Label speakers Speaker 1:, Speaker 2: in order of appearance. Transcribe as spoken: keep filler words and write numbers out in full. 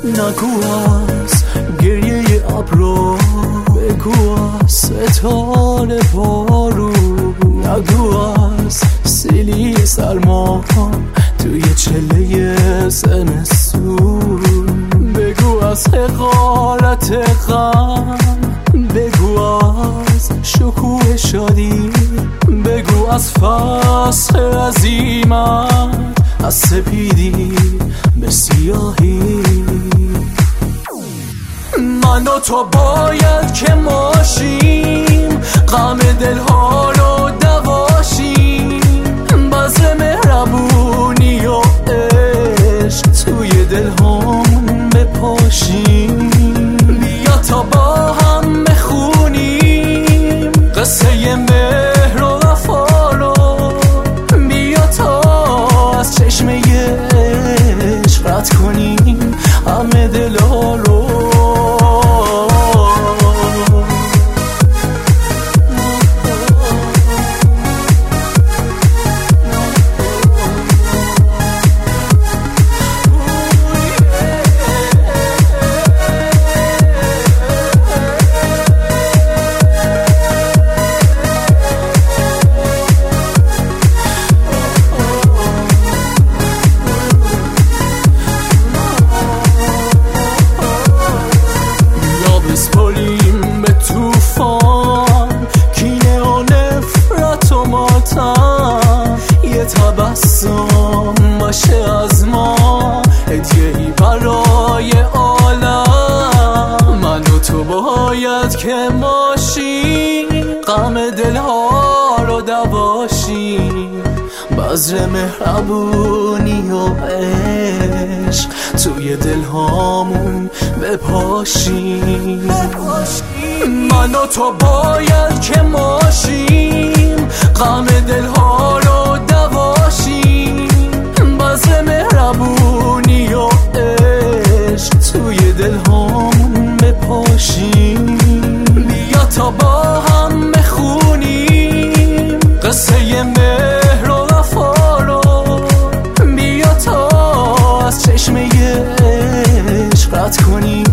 Speaker 1: نگو از گریه ابرو، بگو از ستاره بارو، نگو از سیلی سرما توی چله زمستون، بگو از حقارت غم، بگو از شکوه شادی، بگو از فصل عظیمت، از سپیدی به سیاهی. من و تو باید که ماشیم، غم دلها رو دواشیم، بذر مهربونی و عشق توی دلهامون بپاشیم. بیا تا با هم بخونیم قصه مهر و وفا رو، بیا تا از چشمه عشق رد کنیم همه دلها رو. بسپاریم به توفان کینه و نفرت و ماتم، یه تبسم باشه از ما هدیه‌ای برای عالم. من و تو باید که ماشیم، غم دلها رو دواشیم، بذر مهربونی و عشق توی دلهامون بپاشیم. من و تو باید که ماشیم، غم دلها رو دواشیم، بذر مهربونی و عشق توی دلهامون بپاشیم. بیا تا با هم بخونیم قصه مهر و وفا رو، بیا تا از چشمه عشق رد کنیم